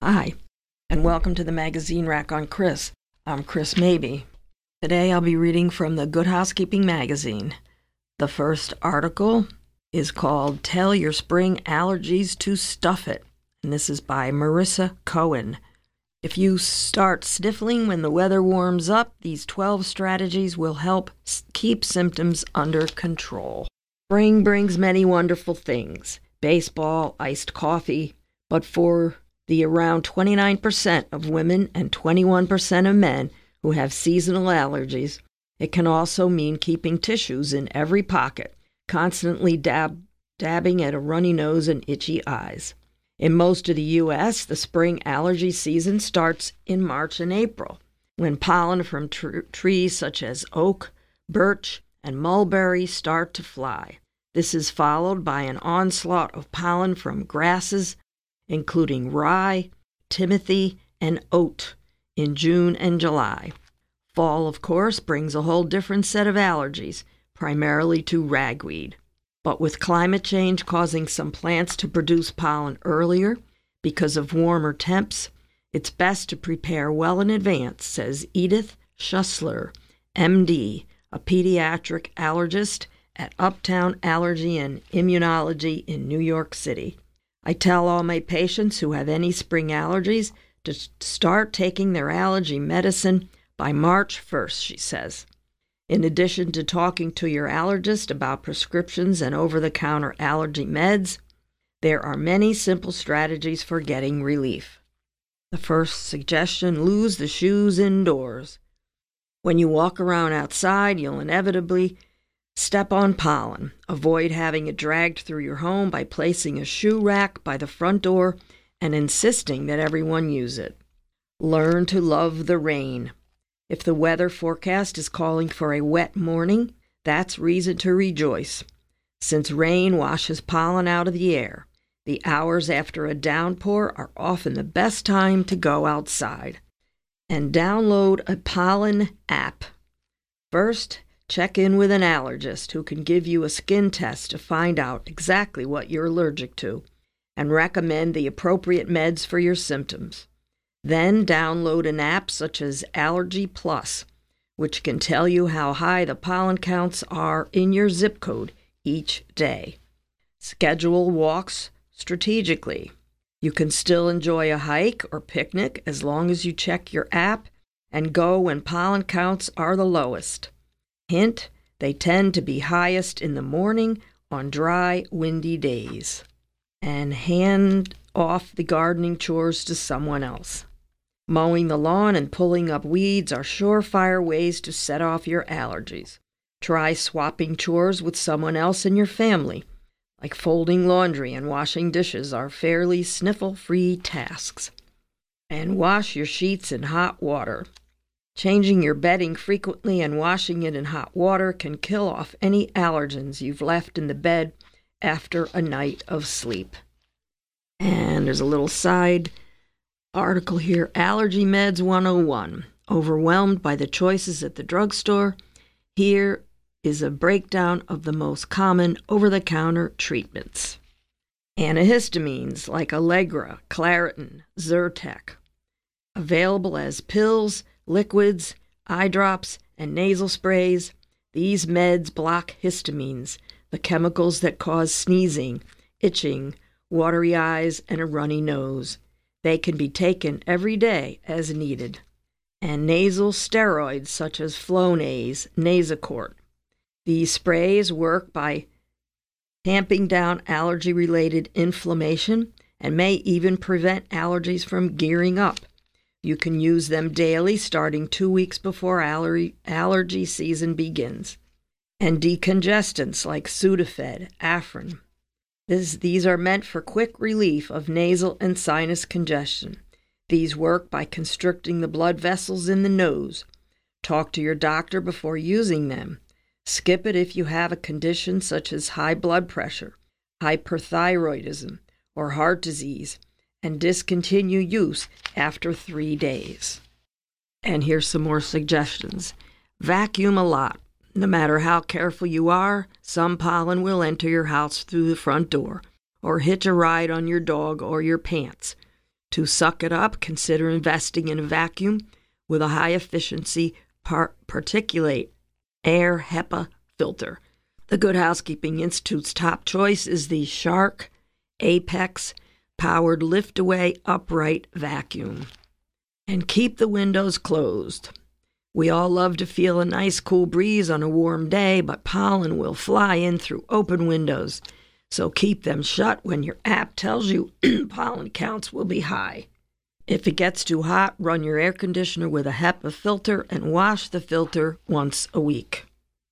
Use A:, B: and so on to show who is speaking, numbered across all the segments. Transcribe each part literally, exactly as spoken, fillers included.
A: Hi, and welcome to the magazine rack on Chris. I'm Chris Maybe. Today I'll be reading from the Good Housekeeping magazine. The first article is called Tell Your Spring Allergies to Stuff It, and this is by Marissa Cohen. If you start sniffling when the weather warms up, these twelve strategies will help keep symptoms under control. Spring brings many wonderful things: baseball, iced coffee, but for the around twenty-nine percent of women and twenty-one percent of men who have seasonal allergies, it can also mean keeping tissues in every pocket, constantly dab, dabbing at a runny nose and itchy eyes. In most of the U S, the spring allergy season starts in March and April, when pollen from tr- trees such as oak, birch, and mulberry start to fly. This is followed by an onslaught of pollen from grasses, including rye, timothy, and oat, in June and July. Fall, of course, brings a whole different set of allergies, primarily to ragweed. But with climate change causing some plants to produce pollen earlier because of warmer temps, it's best to prepare well in advance, says Edith Schussler, M D, a pediatric allergist at Uptown Allergy and Immunology in New York City. I tell all my patients who have any spring allergies to start taking their allergy medicine by March first, she says. In addition to talking to your allergist about prescriptions and over-the-counter allergy meds, there are many simple strategies for getting relief. The first suggestion: lose the shoes indoors. When you walk around outside, you'll inevitably step on pollen. Avoid having it dragged through your home by placing a shoe rack by the front door and insisting that everyone use it. Learn to love the rain. If the weather forecast is calling for a wet morning, that's reason to rejoice. Since rain washes pollen out of the air, the hours after a downpour are often the best time to go outside. And download a pollen app. First, check in with an allergist who can give you a skin test to find out exactly what you're allergic to and recommend the appropriate meds for your symptoms. Then download an app such as Allergy Plus, which can tell you how high the pollen counts are in your zip code each day. Schedule walks strategically. You can still enjoy a hike or picnic as long as you check your app and go when pollen counts are the lowest. Hint, they tend to be highest in the morning on dry, windy days. And hand off the gardening chores to someone else. Mowing the lawn and pulling up weeds are surefire ways to set off your allergies. Try swapping chores with someone else in your family, like folding laundry and washing dishes are fairly sniffle-free tasks. And wash your sheets in hot water. Changing your bedding frequently and washing it in hot water can kill off any allergens you've left in the bed after a night of sleep. And there's a little side article here, Allergy Meds one oh one. Overwhelmed by the choices at the drugstore? Here is a breakdown of the most common over-the-counter treatments. Antihistamines like Allegra, Claritin, Zyrtec. Available as pills, liquids, eye drops, and nasal sprays, these meds block histamines, the chemicals that cause sneezing, itching, watery eyes, and a runny nose. They can be taken every day as needed. And nasal steroids such as Flonase, Nasacort. These sprays work by tamping down allergy-related inflammation and may even prevent allergies from gearing up. You can use them daily starting two weeks before allergy, allergy season begins. And decongestants like Sudafed, Afrin. This, these are meant for quick relief of nasal and sinus congestion. These work by constricting the blood vessels in the nose. Talk to your doctor before using them. Skip it if you have a condition such as high blood pressure, hyperthyroidism, or heart disease, and discontinue use after three days. And here's some more suggestions. Vacuum a lot. No matter how careful you are, some pollen will enter your house through the front door, or hitch a ride on your dog or your pants. To suck it up, consider investing in a vacuum with a high-efficiency par- particulate air HEPA filter. The Good Housekeeping Institute's top choice is the Shark Apex powered lift-away upright vacuum. And keep the windows closed. We all love to feel a nice cool breeze on a warm day, but pollen will fly in through open windows. So keep them shut when your app tells you pollen counts will be high. If it gets too hot, run your air conditioner with a HEPA filter and wash the filter once a week.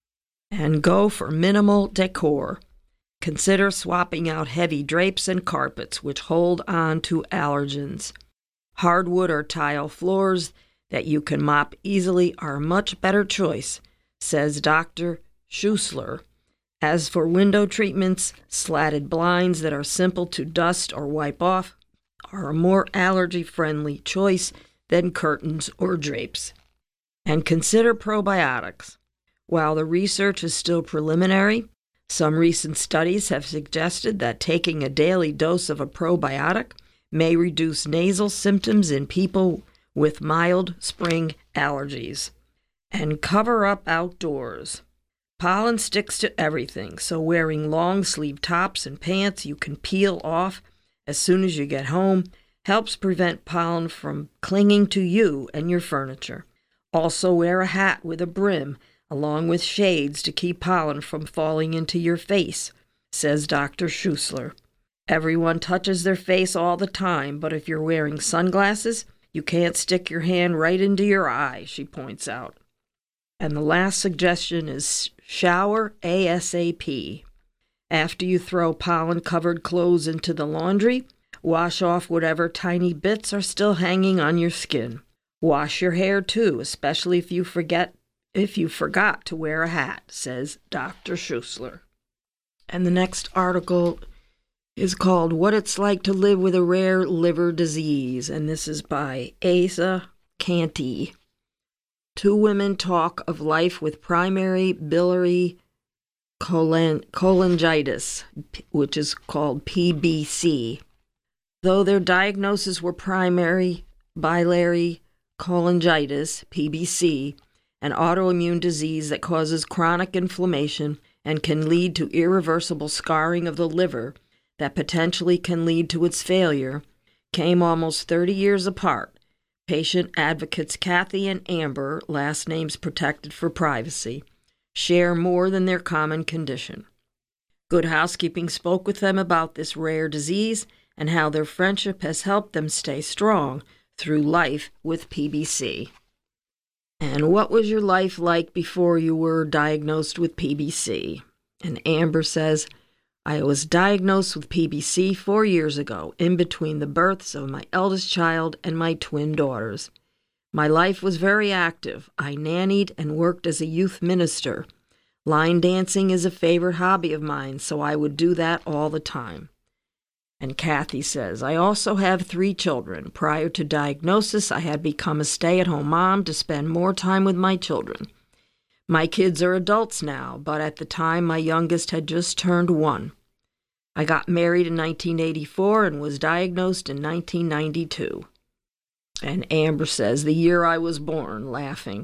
A: And go for minimal decor. Consider swapping out heavy drapes and carpets, which hold on to allergens. Hardwood or tile floors that you can mop easily are a much better choice, says Doctor Schussler. As for window treatments, slatted blinds that are simple to dust or wipe off are a more allergy-friendly choice than curtains or drapes. And consider probiotics. While the research is still preliminary, some recent studies have suggested that taking a daily dose of a probiotic may reduce nasal symptoms in people with mild spring allergies. And cover up outdoors. Pollen sticks to everything, so wearing long-sleeve tops and pants you can peel off as soon as you get home helps prevent pollen from clinging to you and your furniture. Also wear a hat with a brim, along with shades to keep pollen from falling into your face, says Doctor Schussler. Everyone touches their face all the time, but if you're wearing sunglasses, you can't stick your hand right into your eye, she points out. And the last suggestion is shower ASAP. After you throw pollen-covered clothes into the laundry, wash off whatever tiny bits are still hanging on your skin. Wash your hair too, especially if you forget if you forgot to wear a hat, says Doctor Schussler. And the next article is called What It's Like to Live with a Rare Liver Disease, and this is by Asa Canty. Two women talk of life with primary biliary cholan- cholangitis, which is called P B C. Though their diagnoses were primary biliary cholangitis, P B C, an autoimmune disease that causes chronic inflammation and can lead to irreversible scarring of the liver that potentially can lead to its failure, came almost thirty years apart. Patient advocates Kathy and Amber, last names protected for privacy, share more than their common condition. Good Housekeeping spoke with them about this rare disease and how their friendship has helped them stay strong through life with P B C. And what was your life like before you were diagnosed with P B C? And Amber says, I was diagnosed with P B C four years ago, in between the births of my eldest child and my twin daughters. My life was very active. I nannied and worked as a youth minister. Line dancing is a favorite hobby of mine, so I would do that all the time. And Kathy says, I also have three children. Prior to diagnosis, I had become a stay-at-home mom to spend more time with my children. My kids are adults now, but at the time my youngest had just turned one. I got married in nineteen eighty-four and was diagnosed in nineteen ninety-two. And Amber says, the year I was born, laughing.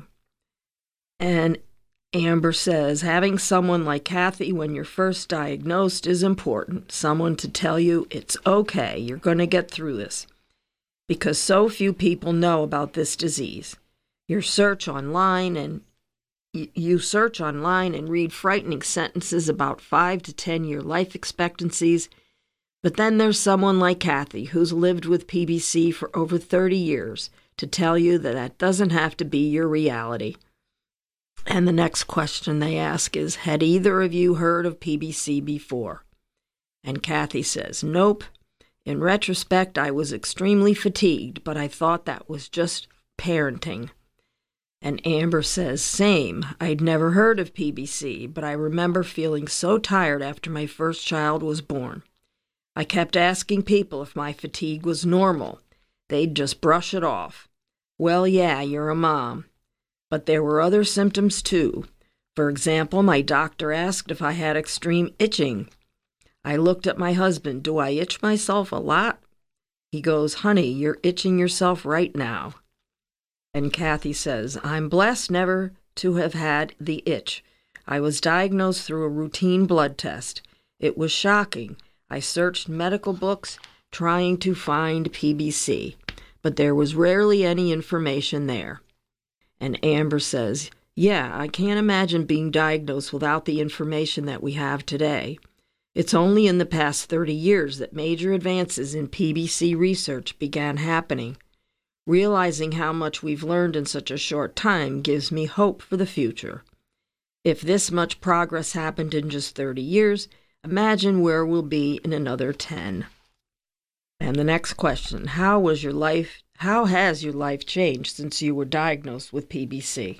A: And Amber says, having someone like Kathy when you're first diagnosed is important. Someone to tell you it's okay, you're going to get through this. Because so few people know about this disease. Your search online and You search online and read frightening sentences about five to ten year life expectancies, but then there's someone like Kathy who's lived with P B C for over thirty years to tell you that that doesn't have to be your reality. And the next question they ask is, had either of you heard of P B C before? And Kathy says, nope. In retrospect, I was extremely fatigued, but I thought that was just parenting. And Amber says, same. I'd never heard of P B C, but I remember feeling so tired after my first child was born. I kept asking people if my fatigue was normal. They'd just brush it off. Well, yeah, you're a mom. But there were other symptoms too. For example, my doctor asked if I had extreme itching. I looked at my husband. Do I itch myself a lot? He goes, "Honey, you're itching yourself right now." And Kathy says, "I'm blessed never to have had the itch. I was diagnosed through a routine blood test. It was shocking. I searched medical books trying to find P B C, but there was rarely any information there." And Amber says, "Yeah, I can't imagine being diagnosed without the information that we have today. It's only in the past thirty years that major advances in P B C research began happening. Realizing how much we've learned in such a short time gives me hope for the future. If this much progress happened in just thirty years, imagine where we'll be in another ten." And the next question, how was your life, how has your life changed since you were diagnosed with P B C?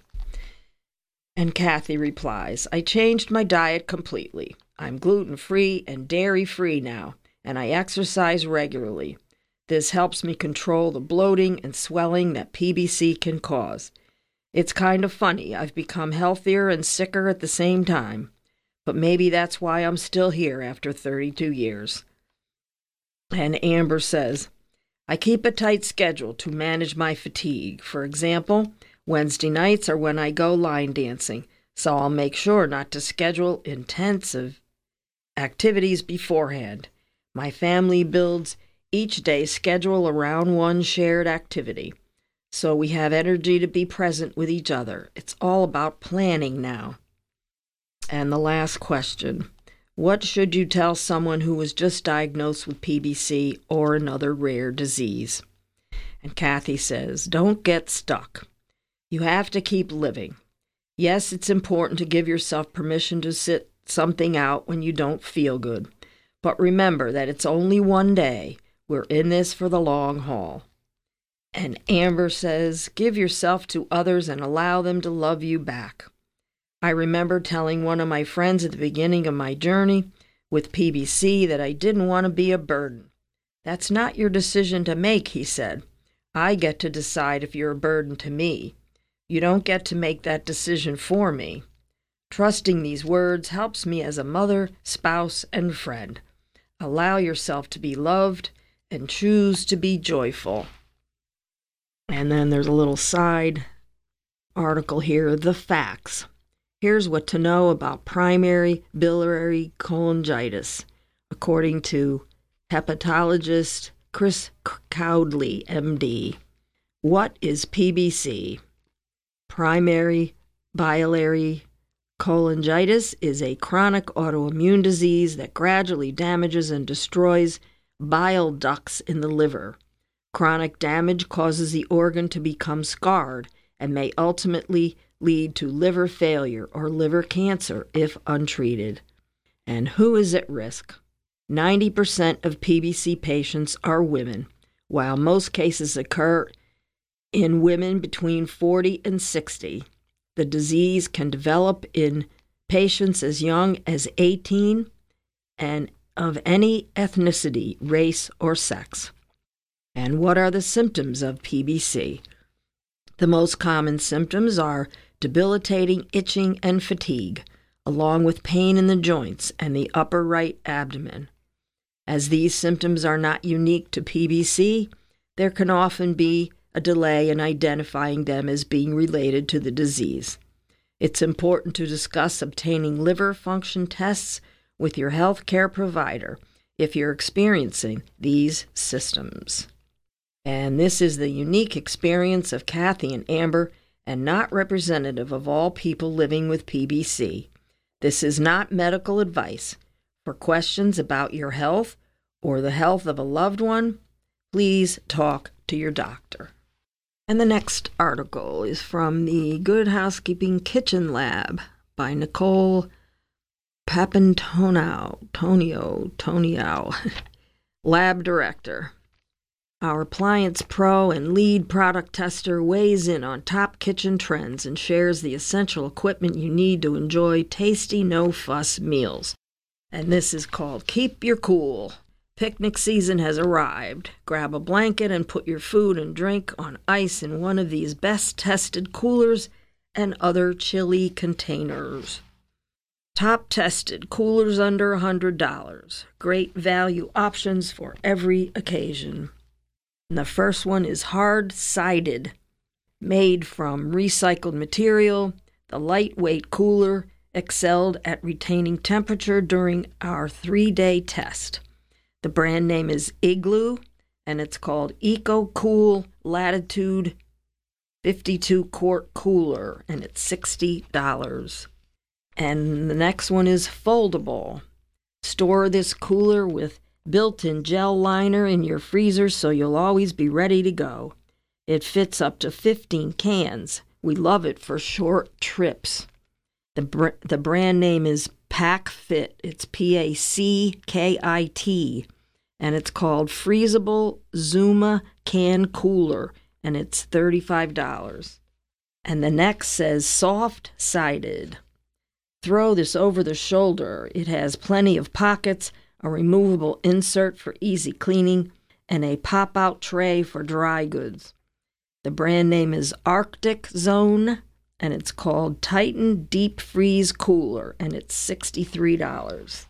A: And Kathy replies, "I changed my diet completely. I'm gluten-free and dairy-free now, and I exercise regularly. This helps me control the bloating and swelling that P B C can cause. It's kind of funny, I've become healthier and sicker at the same time, but maybe that's why I'm still here after thirty-two years. And Amber says, "I keep a tight schedule to manage my fatigue. For example, Wednesday nights are when I go line dancing, so I'll make sure not to schedule intensive activities beforehand. My family builds each day's schedule around one shared activity, so we have energy to be present with each other. It's all about planning now." And the last question, what should you tell someone who was just diagnosed with P B C or another rare disease? And Kathy says, "Don't get stuck. You have to keep living. Yes, it's important to give yourself permission to sit something out when you don't feel good. But remember that it's only one day. We're in this for the long haul." And Amber says, "Give yourself to others and allow them to love you back. I remember telling one of my friends at the beginning of my journey with P B C that I didn't want to be a burden. 'That's not your decision to make,' he said. 'I get to decide if you're a burden to me. You don't get to make that decision for me.' Trusting these words helps me as a mother, spouse, and friend. Allow yourself to be loved and choose to be joyful." And then there's a little side article here, the facts. Here's what to know about primary biliary cholangitis, according to hepatologist Chris Cowdley, M D. What is P B C? Primary biliary cholangitis is a chronic autoimmune disease that gradually damages and destroys bile ducts in the liver. Chronic damage causes the organ to become scarred and may ultimately lead to liver failure or liver cancer if untreated. And who is at risk? ninety percent of P B C patients are women, while most cases occur in women between forty and sixty. The disease can develop in patients as young as eighteen and of any ethnicity, race, or sex. And what are the symptoms of P B C? The most common symptoms are debilitating itching and fatigue, along with pain in the joints and the upper right abdomen. As these symptoms are not unique to P B C, there can often be a delay in identifying them as being related to the disease. It's important to discuss obtaining liver function tests with your health care provider if you're experiencing these symptoms. And this is the unique experience of Kathy and Amber, and not representative of all people living with P B C. This is not medical advice. For questions about your health or the health of a loved one, please talk to your doctor. And the next article is from the Good Housekeeping Kitchen Lab by Nicole Papantonio, Tonio, Tonio, Lab Director. Our appliance pro and lead product tester weighs in on top kitchen trends and shares the essential equipment you need to enjoy tasty, no-fuss meals. And this is called Keep Your Cool. Picnic season has arrived. Grab a blanket and put your food and drink on ice in one of these best-tested coolers and other chilly containers. Top-tested coolers under one hundred dollars. Great value options for every occasion. And the first one is hard-sided, made from recycled material. The lightweight cooler excelled at retaining temperature during our three-day test. The brand name is Igloo, and it's called EcoCool Latitude fifty-two quart cooler, and it's sixty dollars. And the next one is foldable. Store this cooler with built-in gel liner in your freezer so you'll always be ready to go. It fits up to fifteen cans. We love it for short trips. The, br- the brand name is PacFit. It's P A C K I T. And it's called Freezable Zuma Can Cooler, and it's thirty-five dollars. And the next says soft-sided. Throw this over the shoulder. It has plenty of pockets, a removable insert for easy cleaning, and a pop-out tray for dry goods. The brand name is Arctic Zone, and it's called Titan Deep Freeze Cooler, and it's sixty-three dollars.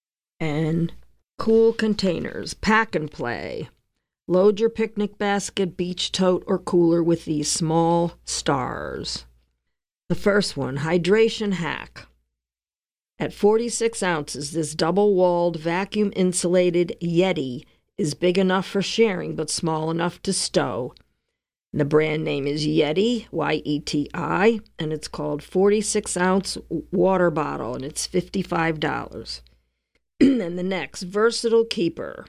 A: And cool containers, pack and play. Load your picnic basket, beach tote, or cooler with these small stars. The first one, hydration hack. At forty-six ounces, this double-walled, vacuum-insulated Yeti is big enough for sharing but small enough to stow. The brand name is Yeti, Y E T I, and it's called forty-six ounce water bottle, and it's fifty-five dollars. And the next, versatile keeper.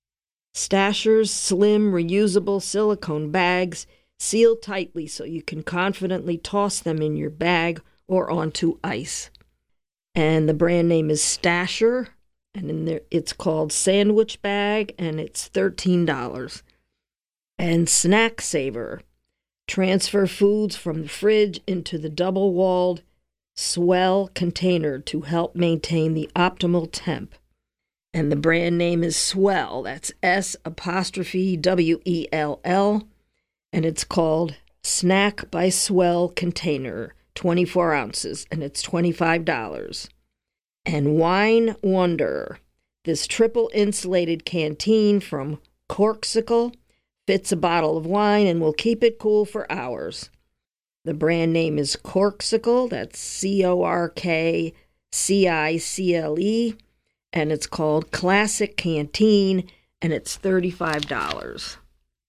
A: Stashers slim, reusable silicone bags, sealed tightly so you can confidently toss them in your bag or onto ice. And the brand name is Stasher, and in there it's called Sandwich Bag, and it's thirteen dollars. And Snack Saver. Transfer foods from the fridge into the double-walled Swell container to help maintain the optimal temp. And the brand name is Swell. That's S apostrophe W E L L. And it's called Snack by Swell Container, twenty-four ounces, and it's twenty-five dollars. And Wine Wonder. This triple insulated canteen from Corksicle fits a bottle of wine and will keep it cool for hours. The brand name is Corksicle. That's C O R K C I C L E. And it's called Classic Canteen, and it's thirty-five dollars.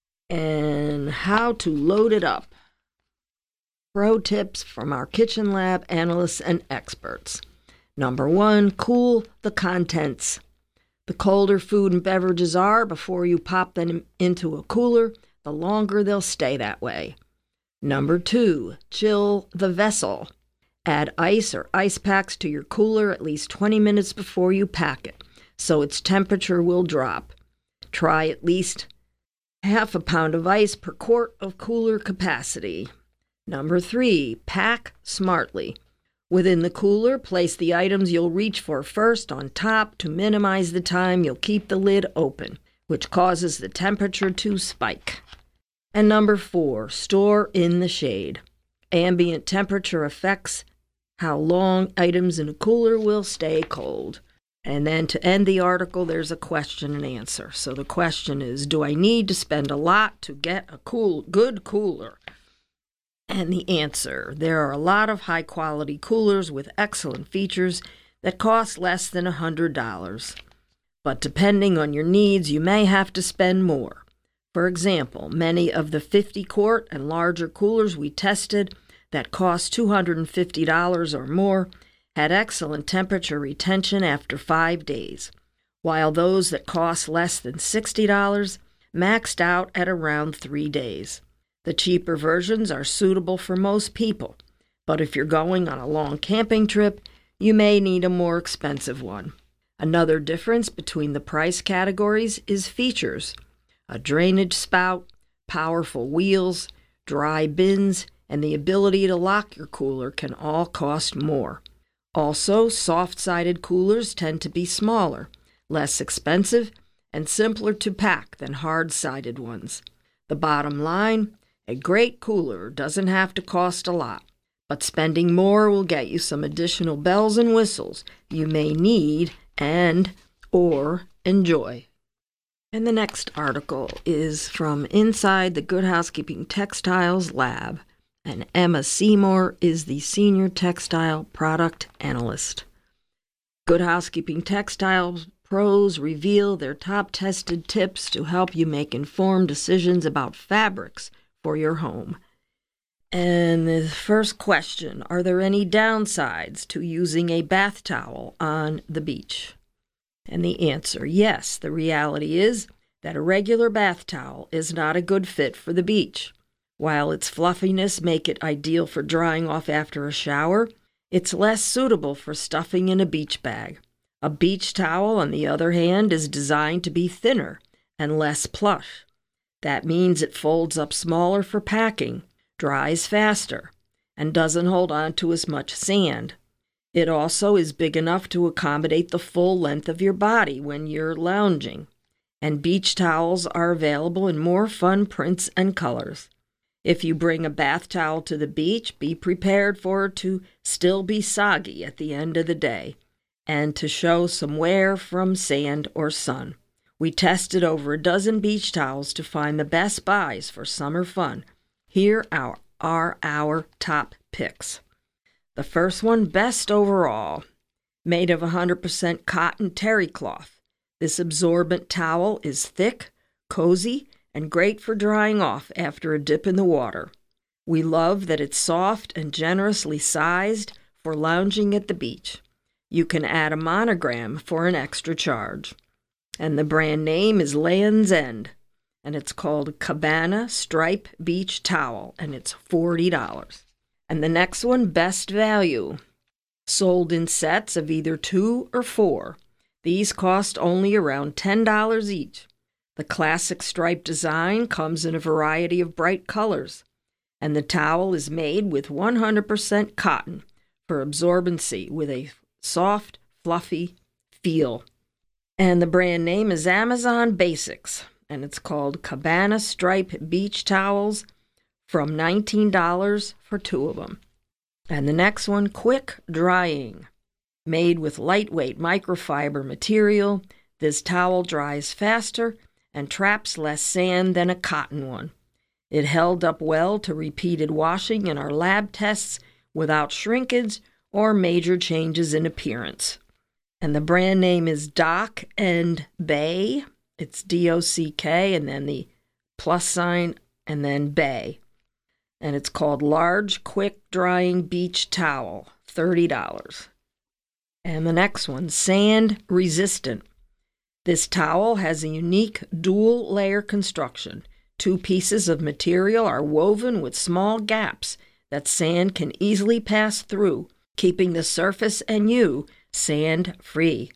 A: And how to load it up. Pro tips from our kitchen lab analysts and experts. Number one, cool the contents. The colder food and beverages are before you pop them into a cooler, the longer they'll stay that way. Number two, chill the vessel. Add ice or ice packs to your cooler at least twenty minutes before you pack it, so its temperature will drop. Try at least half a pound of ice per quart of cooler capacity. Number three, pack smartly. Within the cooler, place the items you'll reach for first on top to minimize the time you'll keep the lid open, which causes the temperature to spike. And number four, store in the shade. Ambient temperature affects how long items in a cooler will stay cold. And then to end the article, there's a question and answer. So the question is, do I need to spend a lot to get a cool, good cooler? And the answer, there are a lot of high-quality coolers with excellent features that cost less than one hundred dollars. But depending on your needs, you may have to spend more. For example, many of the fifty quart and larger coolers we tested that cost two hundred fifty dollars or more had excellent temperature retention after five days, while those that cost less than sixty dollars maxed out at around three days. The cheaper versions are suitable for most people, but if you're going on a long camping trip, you may need a more expensive one. Another difference between the price categories is features. A drainage spout, powerful wheels, dry bins, and the ability to lock your cooler can all cost more. Also, soft-sided coolers tend to be smaller, less expensive, and simpler to pack than hard-sided ones. The bottom line, a great cooler doesn't have to cost a lot, but spending more will get you some additional bells and whistles you may need and or enjoy. And the next article is from Inside the Good Housekeeping Textiles Lab, and Emma Seymour is the Senior Textile Product Analyst. Good Housekeeping Textiles pros reveal their top-tested tips to help you make informed decisions about fabrics for your home. And the first question, are there any downsides to using a bath towel on the beach? And the answer, yes. The reality is that a regular bath towel is not a good fit for the beach. While its fluffiness make it ideal for drying off after a shower, it's less suitable for stuffing in a beach bag. A beach towel, on the other hand, is designed to be thinner and less plush. That means it folds up smaller for packing, dries faster, and doesn't hold on to as much sand. It also is big enough to accommodate the full length of your body when you're lounging. And beach towels are available in more fun prints and colors. If you bring a bath towel to the beach, be prepared for it to still be soggy at the end of the day and to show some wear from sand or sun. We tested over a dozen beach towels to find the best buys for summer fun. Here are, are our top picks. The first one, Best Overall, made of one hundred percent cotton terry cloth. This absorbent towel is thick, cozy, and great for drying off after a dip in the water. We love that it's soft and generously sized for lounging at the beach. You can add a monogram for an extra charge. And the brand name is Land's End, and it's called Cabana Stripe Beach Towel, and it's forty dollars. And the next one, Best Value, sold in sets of either two or four. These cost only around ten dollars each. The classic stripe design comes in a variety of bright colors, and the towel is made with one hundred percent cotton for absorbency with a soft, fluffy feel. And the brand name is Amazon Basics, and it's called Cabana Stripe Beach Towels, from nineteen dollars for two of them. And the next one, Quick Drying. Made with lightweight microfiber material, this towel dries faster and traps less sand than a cotton one. It held up well to repeated washing in our lab tests without shrinkage or major changes in appearance. And the brand name is Dock and Bay. It's D O C K and then the plus sign and then Bay. And it's called Large Quick Drying Beach Towel, thirty dollars. And the next one, Sand Resistant. This towel has a unique dual layer construction. Two pieces of material are woven with small gaps that sand can easily pass through, keeping the surface and you sand-free.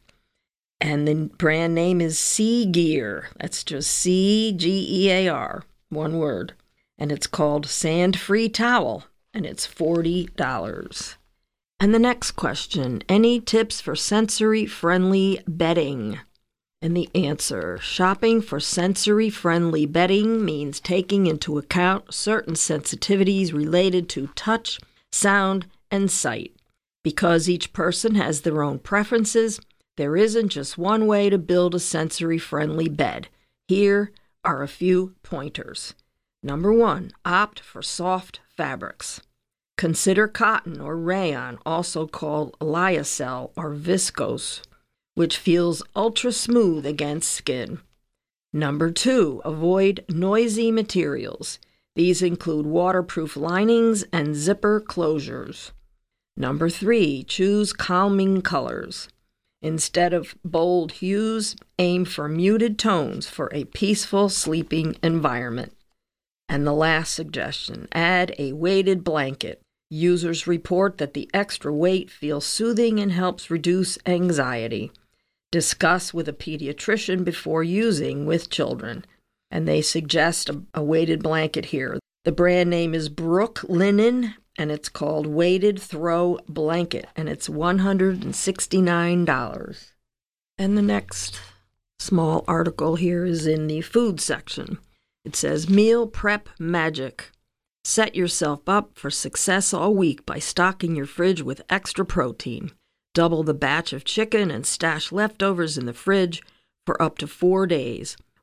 A: And the brand name is Sea Gear. That's just C G E A R, one word. And it's called Sand-Free Towel, and it's forty dollars. And the next question, any tips for sensory-friendly bedding? And the answer, shopping for sensory-friendly bedding means taking into account certain sensitivities related to touch, sound, and sight. Because each person has their own preferences, there isn't just one way to build a sensory-friendly bed. Here are a few pointers. Number one, opt for soft fabrics. Consider cotton or rayon, also called lyocell or viscose, which feels ultra smooth against skin. Number two, avoid noisy materials. These include waterproof linings and zipper closures. Number three, choose calming colors. Instead of bold hues, aim for muted tones for a peaceful sleeping environment. And the last suggestion, add a weighted blanket. Users report that the extra weight feels soothing and helps reduce anxiety. Discuss with a pediatrician before using with children. And they suggest a, a weighted blanket here. The brand name is Brook Linen, and it's called Weighted Throw Blanket, and it's one hundred sixty-nine dollars. And the next small article here is in the food section. It says, Meal Prep Magic. Set yourself up for success all week by stocking your fridge with extra protein. Double the batch of chicken and stash leftovers in the fridge for up to four days.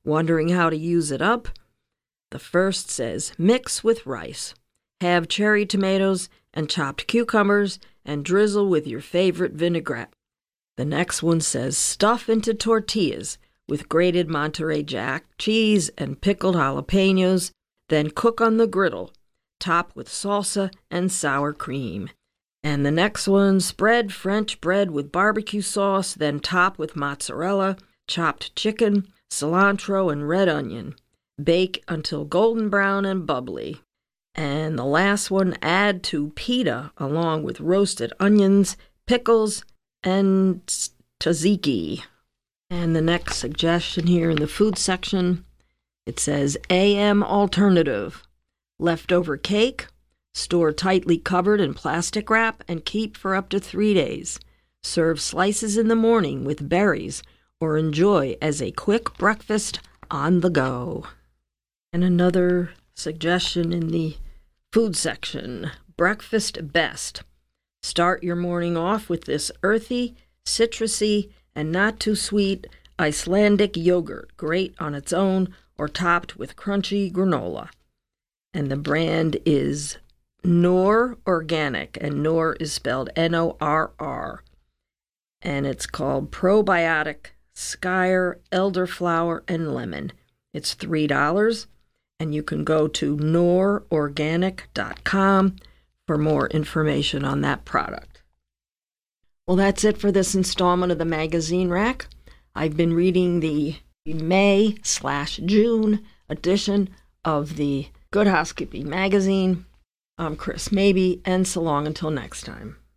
A: Wondering how to use it up? The first says, mix with rice. Have cherry tomatoes and chopped cucumbers and drizzle with your favorite vinaigrette. The next one says, stuff into tortillas with grated Monterey Jack cheese and pickled jalapenos, then cook on the griddle. Top with salsa and sour cream. And the next one, spread French bread with barbecue sauce, then top with mozzarella, chopped chicken, cilantro, and red onion. Bake until golden brown and bubbly. And the last one, add to pita along with roasted onions, pickles, and tzatziki. And the next suggestion here in the food section, it says A M alternative. Leftover cake, store tightly covered in plastic wrap and keep for up to three days. Serve slices in the morning with berries or enjoy as a quick breakfast on the go. And another suggestion in the food section, breakfast best. Start your morning off with this earthy, citrusy, and not too sweet Icelandic yogurt, great on its own or topped with crunchy granola. And the brand is Knorr Organic, and Knorr is spelled N O R R. And it's called Probiotic Skyr Elderflower and Lemon. It's three dollars, and you can go to knorr organic dot com for more information on that product. Well, that's it for this installment of the Magazine Rack. I've been reading the May slash June edition of the Good Housekeeping Magazine. I'm Chris Mabey, and so long until next time.